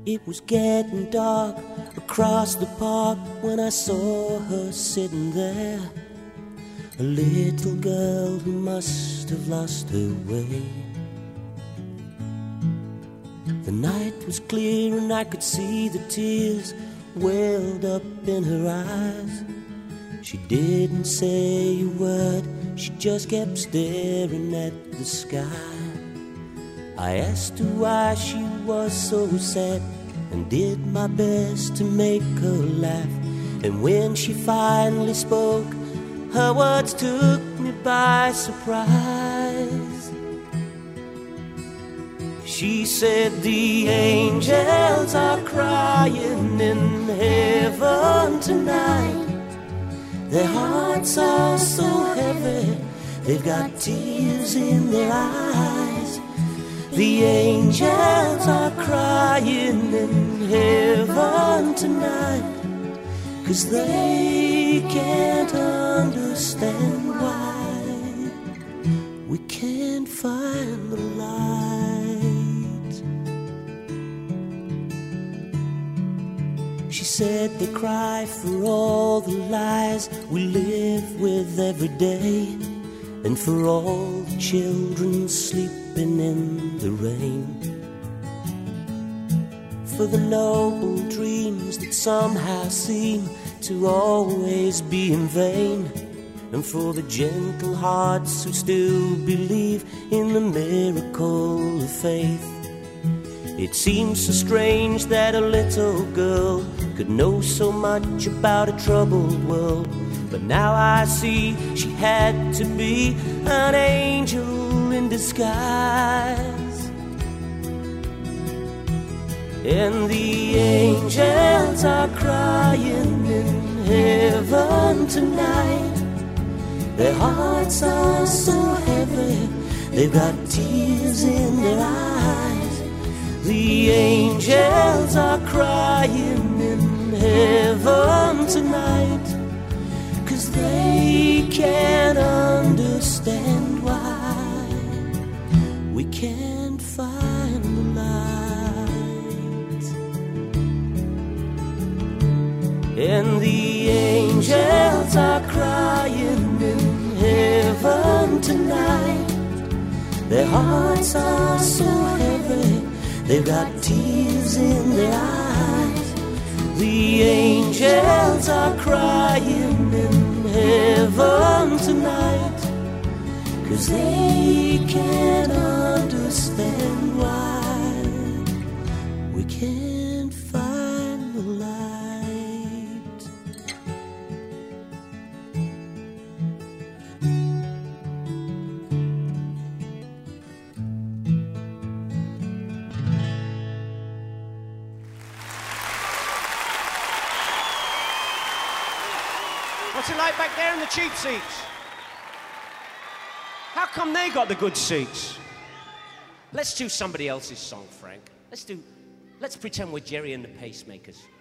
It was getting dark across the park when I saw her sitting there, a little girl who must have lost her way. The night was clear and I could see the tears welled up in her eyes. She didn't say a word, she just kept staring at the sky. I asked her why she was so sad and did my best to make her laugh. And when she finally spoke, her words took me by surprise. She said, the angels are crying in heaven tonight. Their hearts are so heavy, they've got tears in their eyes. The angels are crying in heaven tonight, 'cause they can't understand why we can't find the light. She said they cry for all the lies we live with every day, and for all the children sleeping in the rain, for the noble dreams that somehow seem to always be in vain, and for the gentle hearts who still believe in the miracle of faith. It seems so strange that a little girl could know so much about a troubled world, but now I see she had to be an angel in disguise. And the angels are crying in heaven tonight. Their hearts are so heavy, they've got tears in their eyes. The angels are crying in heaven tonight, 'cause they can't understand why we can't find the light. And the angels are crying in heaven tonight. Their hearts are so heavy, they've got tears in their eyes. The angels are crying in heaven tonight, 'cause they can't understand why we can't find the light. What's it like back there in the cheap seats? How come they got the good seats? Let's do somebody else's song, Frank. Let's pretend we're Jerry and the Pacemakers.